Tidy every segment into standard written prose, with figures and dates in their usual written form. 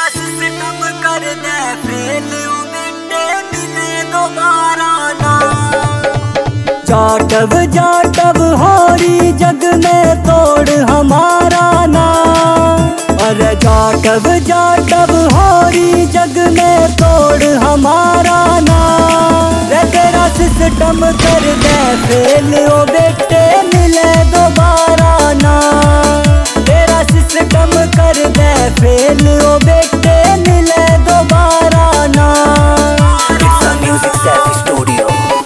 System कर दे fail मिटे मिले दोबारा ना। जाटव जाटव होरी जग में तोड़ हमारा ना। अरे जाटव जाटव होरी जग में तोड़ हमारा ना। रे तेरा सिस्टम कर दे फेल ओ बेटे मिले दोबारा ना। तेरा सिस्टम कर दे फेल ओ बेटे मिले दोबारा ना। It's a music savvy studio.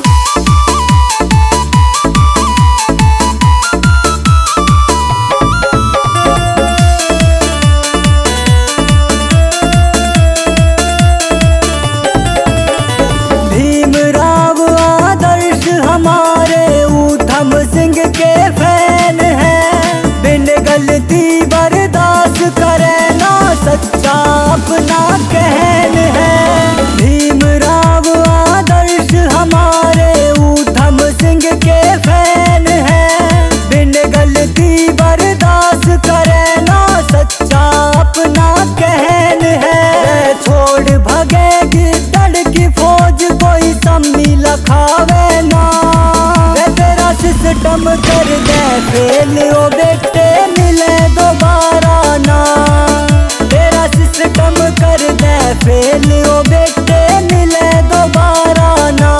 Bhimrao आदर्श हमारे ऊधम सिंह के फैन हैं। बिन गलती बर्दाश्त करे ना सच्चा अपना कहन है। भीमराव आदर्श हमारे ऊधम सिंह के फैन हैं। बिन गलती बर्दाश्त करे ना सच्चा अपना कहन है। छोड़ भगेगी दड़ की फौज कोई सम्मी लखावे ना। तेरा सिस्टम कर दे फेल ओ बेटे मिले दोबारा ना। तेरा सिस्टम कर दे फेल ओ बेटे मिले दोबारा ना।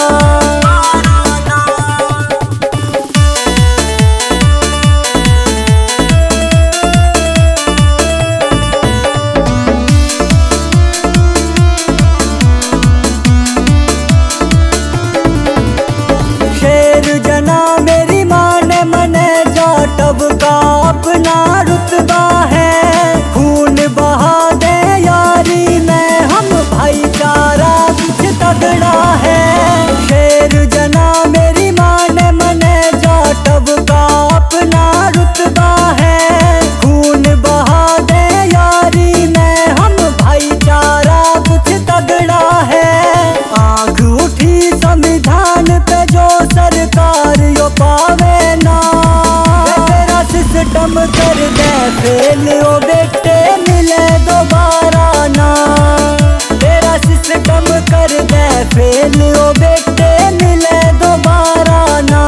शेर जना मेरी माँ ने मने जाटव का अपना रुतबा है। खून बहा दे यारी में हम भाईचारा कुछ तगड़ा है। शेर जना मेरी माँ ने मने जाटव का अपना रुतबा है। खून बहा दे यारी में हम भाईचारा कुछ तगड़ा है। आँख उठी संविधान पे जो सरकार यो पावे ना। तेरा सिस्टम कर दे फेल ओ बेटे मिले दोबारा ना। तेरा सिस्टम कर दे फेल ओ बेटे मिले दोबारा ना।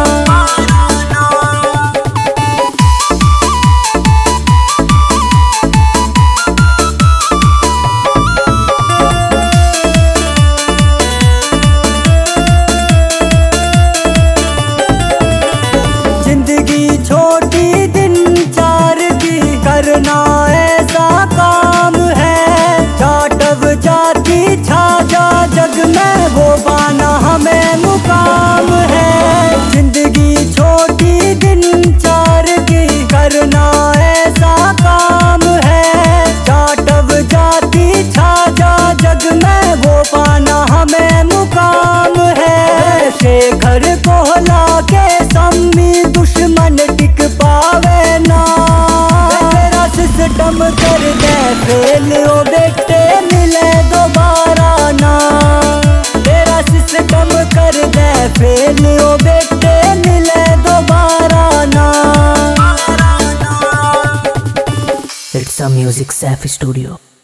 जिंदगी छोटी दिन चार की करना ऐसा काम है। जाटव जाति छाजा जग में वो पाना हमें मुकाम है। जिंदगी छोटी दिन चार की करना ऐसा काम है। जाटव जाति छाजा जग में वो पाना हमें मुकाम है। शेखर कोहला के सम्मी दुश्मन टिक पावे ना। तेरा सिस्टम कर दे फेल ओ बेटे मिले दोबारा ना। तेरा सिस्टम कर दे फेल ओ बेटे मिले दोबारा ना। It's a music savvy studio.